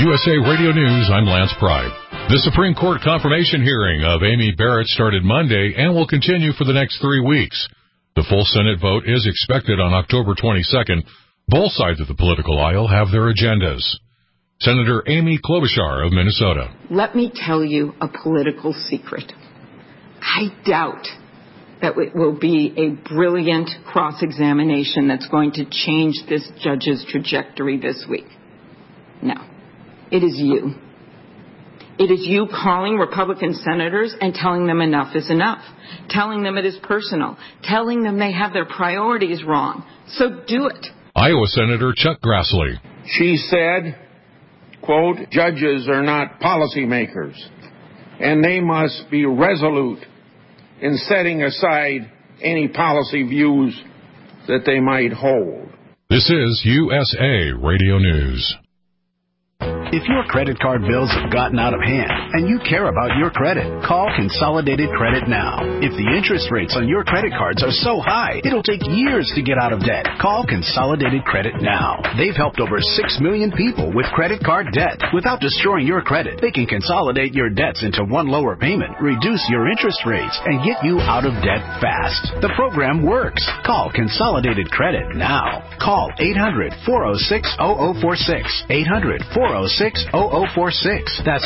USA Radio News, I'm Lance Pride. The Supreme Court confirmation hearing of Amy Barrett started Monday and will continue for the next 3 weeks. The full Senate vote is expected on October 22nd. Both sides of the political aisle have their agendas. Senator Amy Klobuchar of Minnesota. Let me tell you a political secret. I doubt that it will be a brilliant cross-examination that's going to change this judge's trajectory this week. No. It is you. It is you calling Republican senators and telling them enough is enough, telling them it is personal, telling them they have their priorities wrong. So do it. Iowa Senator Chuck Grassley. She said, quote, judges are not policymakers, and they must be resolute in setting aside any policy views that they might hold. This is USA Radio News. If your credit card bills have gotten out of hand and you care about your credit, call Consolidated Credit now. If the interest rates on your credit cards are so high, it'll take years to get out of debt. Call Consolidated Credit now. They've helped over 6 million people with credit card debt. Without destroying your credit, they can consolidate your debts into one lower payment, reduce your interest rates, and get you out of debt fast. The program works. Call Consolidated Credit now. Call 800-406-0046. 800-406-0046. That's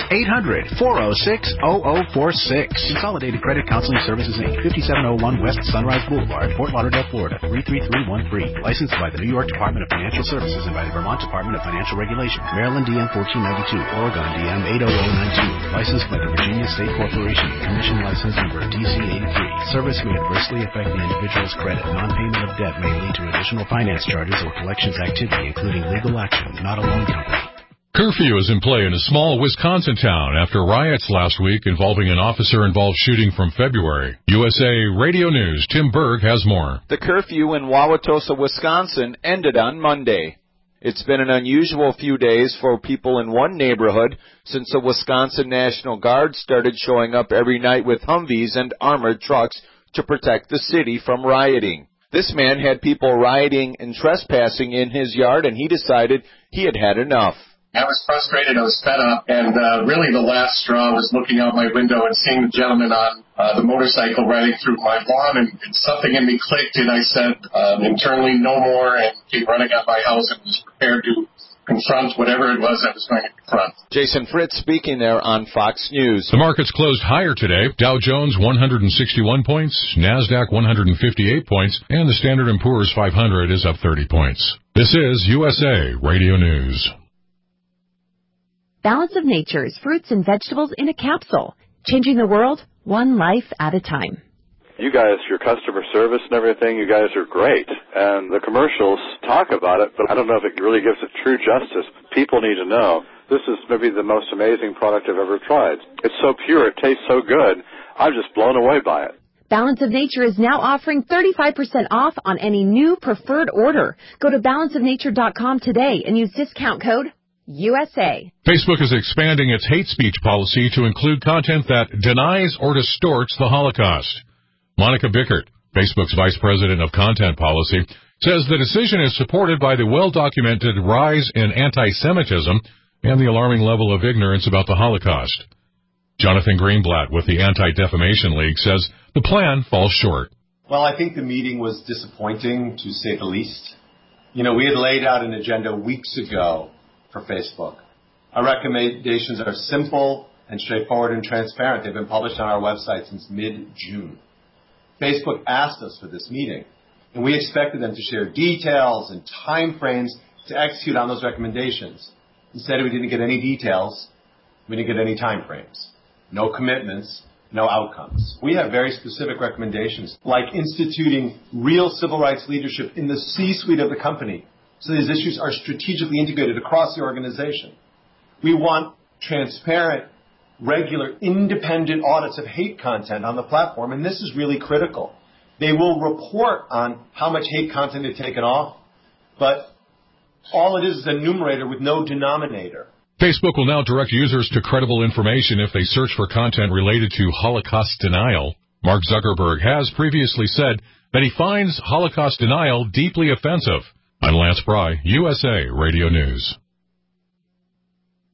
800-406-0046. Consolidated Credit Counseling Services, Inc., 5701 West Sunrise Boulevard, Fort Lauderdale, Florida, 33313. Licensed by the New York Department of Financial Services and by the Vermont Department of Financial Regulation. Maryland DM 1492, Oregon DM 80092. Licensed by the Virginia State Corporation. Commission license number DC 83. Service may adversely affect the individual's credit. Non-payment of debt may lead to additional finance charges or collections activity, including legal action, not a loan company. Curfew is in play in a small Wisconsin town after riots last week involving an officer-involved shooting from February. USA Radio News' Tim Berg has more. The curfew in Wauwatosa, Wisconsin ended on Monday. It's been an unusual few days for people in one neighborhood since the Wisconsin National Guard started showing up every night with Humvees and armored trucks to protect the city from rioting. This man had people rioting and trespassing in his yard, and he decided he had had enough. I was frustrated, I was fed up, and really the last straw was looking out my window and seeing the gentleman on the motorcycle riding through my lawn, and something in me clicked, and I said internally, no more, and came running out my house and was prepared to confront whatever it was I was going to confront. Jason Fritz speaking there on Fox News. The markets closed higher today. Dow Jones 161 points, NASDAQ 158 points, and the Standard & Poor's 500 is up 30 points. This is USA Radio News. Balance of Nature's fruits and vegetables in a capsule. Changing the world, one life at a time. You guys, your customer service and everything, you guys are great. And the commercials talk about it, but I don't know if it really gives it true justice. People need to know. This is maybe the most amazing product I've ever tried. It's so pure, it tastes so good. I'm just blown away by it. Balance of Nature is now offering 35% off on any new preferred order. Go to balanceofnature.com today and use discount code USA. Facebook is expanding its hate speech policy to include content that denies or distorts the Holocaust. Monica Bickert, Facebook's Vice President of Content Policy, says the decision is supported by the well-documented rise in anti-Semitism and the alarming level of ignorance about the Holocaust. Jonathan Greenblatt with the Anti-Defamation League says the plan falls short. Well, I think the meeting was disappointing, to say the least. We had laid out an agenda weeks ago for Facebook. Our recommendations are simple and straightforward and transparent. They've been published on our website since mid-June. Facebook asked us for this meeting, and we expected them to share details and time frames to execute on those recommendations. Instead, we didn't get any details. We didn't get any time frames. No commitments, no outcomes. We have very specific recommendations, like instituting real civil rights leadership in the C-suite of the company, so these issues are strategically integrated across the organization. We want transparent, regular, independent audits of hate content on the platform, and this is really critical. They will report on how much hate content they've taken off, but all it is a numerator with no denominator. Facebook will now direct users to credible information if they search for content related to Holocaust denial. Mark Zuckerberg has previously said that he finds Holocaust denial deeply offensive. I'm Lance Pry, USA Radio News.